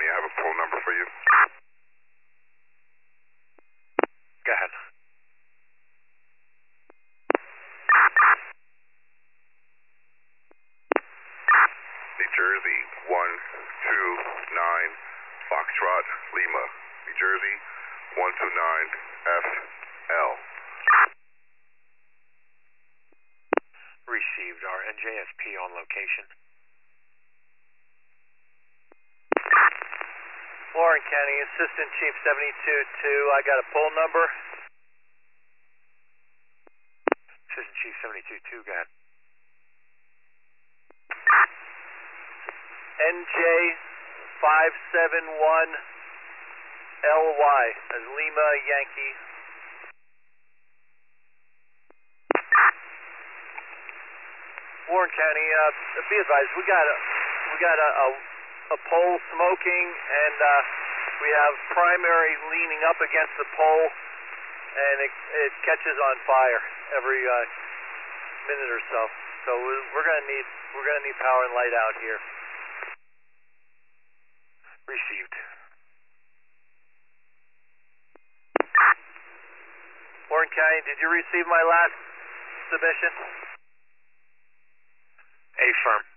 County. I have a poll number for you. Go ahead. New Jersey 129 Foxtrot Lima. New Jersey 129 FL. Received. Our NJSP on location. Warren County, Assistant Chief 72-2. I got a poll number. Assistant Chief 72-2, go ahead. NJ 571LY as Lima Yankee. Warren County, be advised, we got a pole smoking, and we have primary leaning up against the pole, and it catches on fire every minute or so. So we're gonna need power and light out here. Received. Warren County, did you receive my last submission? Affirm.